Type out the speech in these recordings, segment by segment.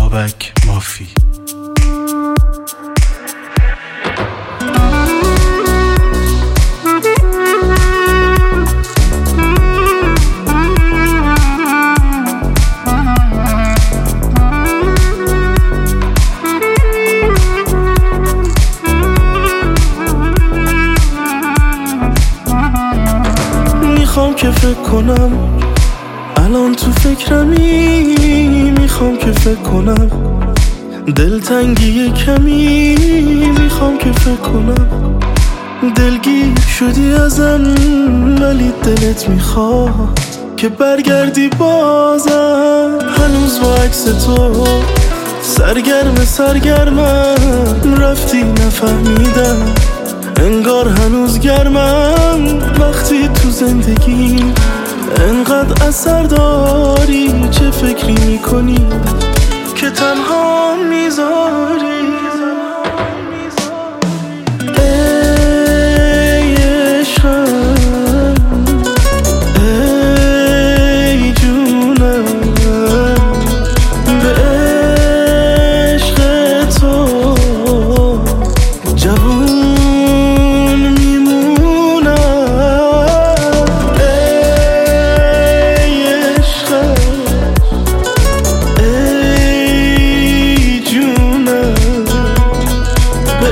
بابک مافی. میخوام که فکر کنم الان تو فکرمی، میخوام که فکر کنم دلتنگی کمی، میخوام که فکر کنم دلگیر شدی ازم ولی دلت میخواد که برگردی بازم. هنوز با عکس تو سرگرمم، رفتی نفهمیدم انگار هنوز گرمم. وقتی تو زندگی انقدر اثر داری، چه فکری میکنی که تنها میذاری؟ ای عشقم، ای جونم، به عشق تو جوون میمونم. ای عشقم، ای جونم، به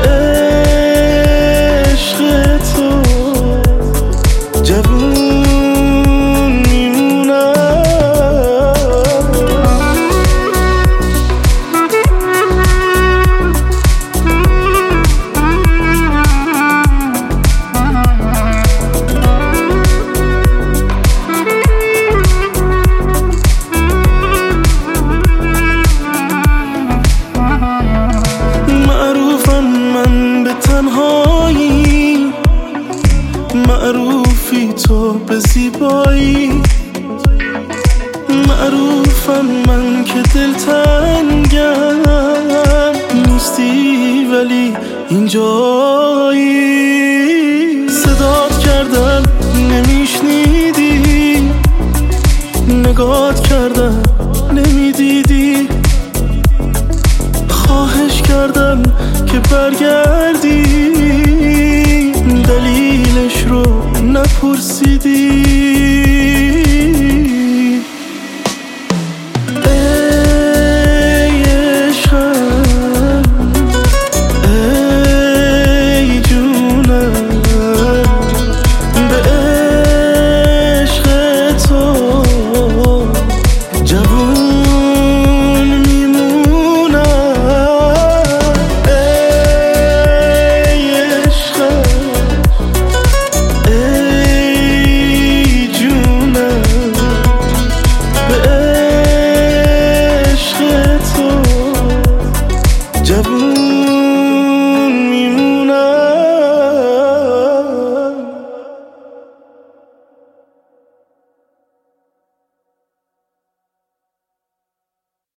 عشق تو جوون میمونم. معروفم من به تنهایی، معروفی تو به زیبایی، معروفم من که دلتنگم نیستی ولی اینجایی. صدات کردم نمیشنیدی، نگات کردم نمیدیدی، خواهش کردم که برگردی، دلیلش رو نپرسیدی.